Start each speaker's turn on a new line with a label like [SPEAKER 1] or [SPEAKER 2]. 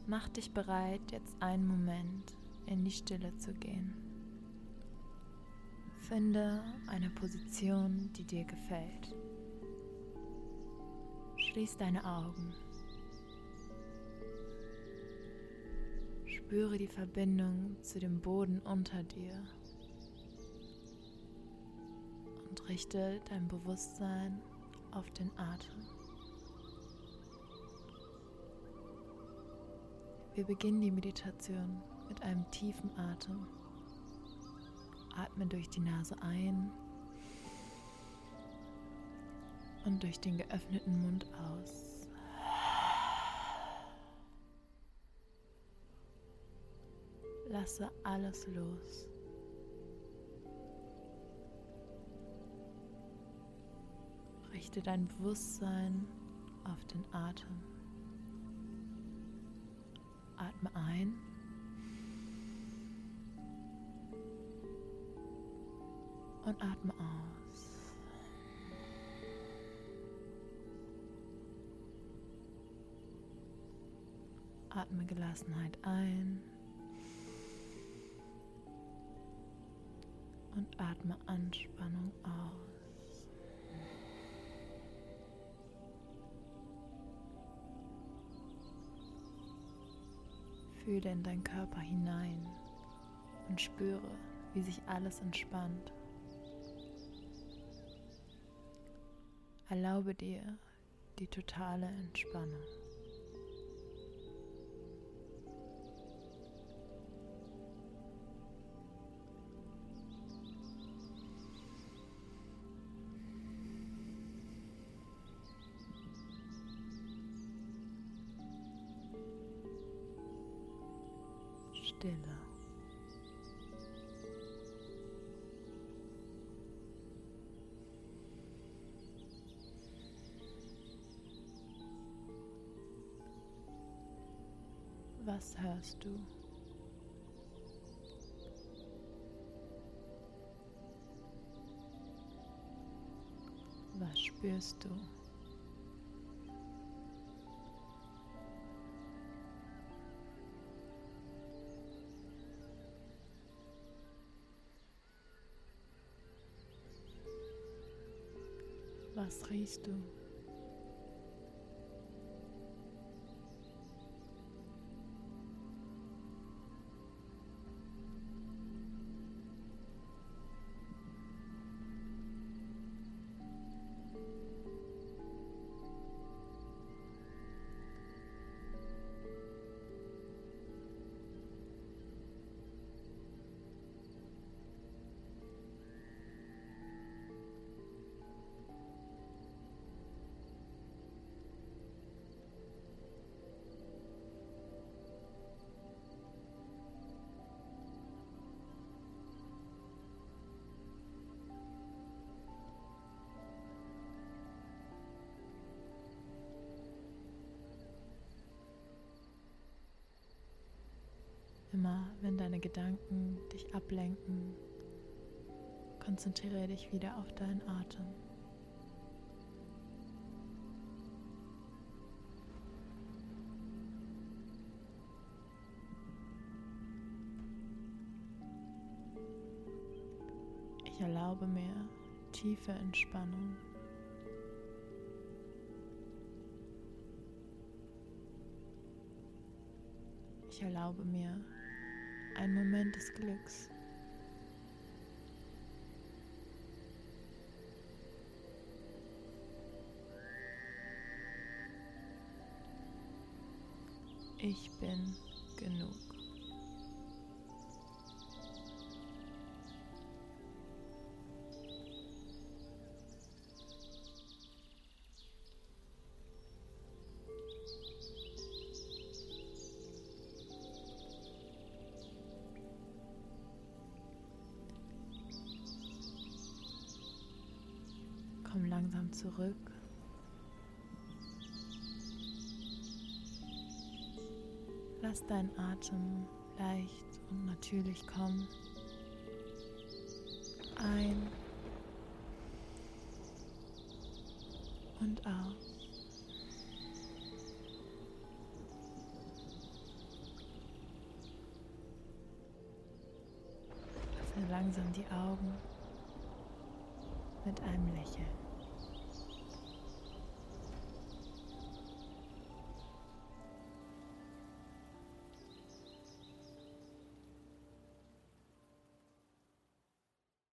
[SPEAKER 1] Mach dich bereit, jetzt einen Moment in die Stille zu gehen. Finde eine Position, die dir gefällt. Schließ deine Augen. Spüre die Verbindung zu dem Boden unter dir und richte dein Bewusstsein auf den Atem. Wir beginnen die Meditation mit einem tiefen Atem. Atme durch die Nase ein und durch den geöffneten Mund aus. Lasse alles los. Richte dein Bewusstsein auf den Atem. Atme ein und atme aus. Atme Gelassenheit ein und atme Anspannung aus. Fühle in deinen Körper hinein und spüre, wie sich alles entspannt. Erlaube dir die totale Entspannung. Stille. Was hörst du? Was spürst du? Was riechst du? Immer wenn deine Gedanken dich ablenken, konzentriere dich wieder auf deinen Atem. Ich erlaube mir tiefe Entspannung. Ich erlaube mir einen Moment des Glücks. Ich bin genug. Komm langsam zurück. Lass deinen Atem leicht und natürlich kommen. Ein und aus. langsam die Augen mit einem Lächeln.